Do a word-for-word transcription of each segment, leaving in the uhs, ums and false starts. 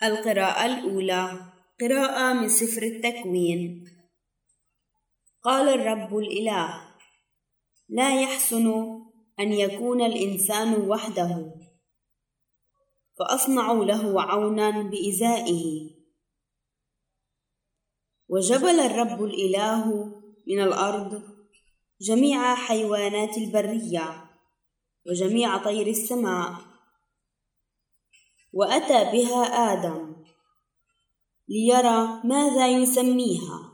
القراءة الأولى قراءة من سفر التكوين. قال الرب الإله: لا يحسن أن يكون الإنسان وحده، فأصنع له عونا بإزائه. وجبل الرب الإله من الأرض جميع حيوانات البرية وجميع طير السماء، وأتى بها آدم ليرى ماذا يسميها.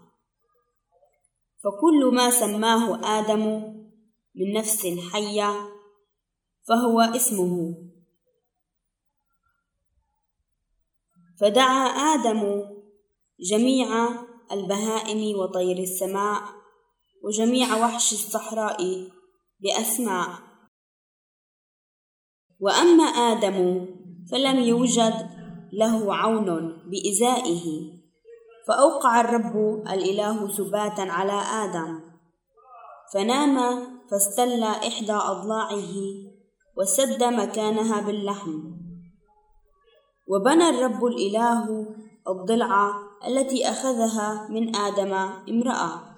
فكل ما سماه آدم من نفس حية فهو اسمه. فدعا آدم جميع البهائم وطير السماء وجميع وحش الصحراء بأسماء. وأما آدم فلم يوجد له عون بإزائه، فأوقع الرب الإله سباتا على آدم، فنام فاستل إحدى أضلاعه وسد مكانها باللحم. وبنى الرب الإله الضلع التي أخذها من آدم امرأة،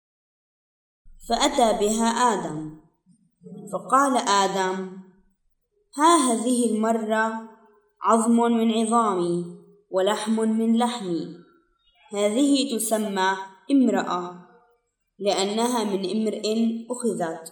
فأتى بها آدم. فقال آدم: ها هذه المرة عظم من عظامي ولحم من لحمي، هذه تسمى امرأة لأنها من امرئ أخذت.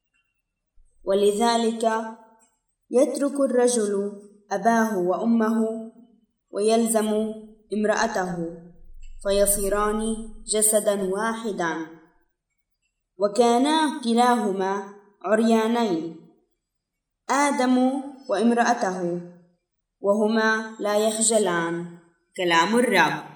ولذلك يترك الرجل أباه وأمه ويلزم امرأته، فيصيران جسدا واحدا. وكانا كلاهما عريانين، آدم وامرأته، وهما لا يخجلان. كلام الرب.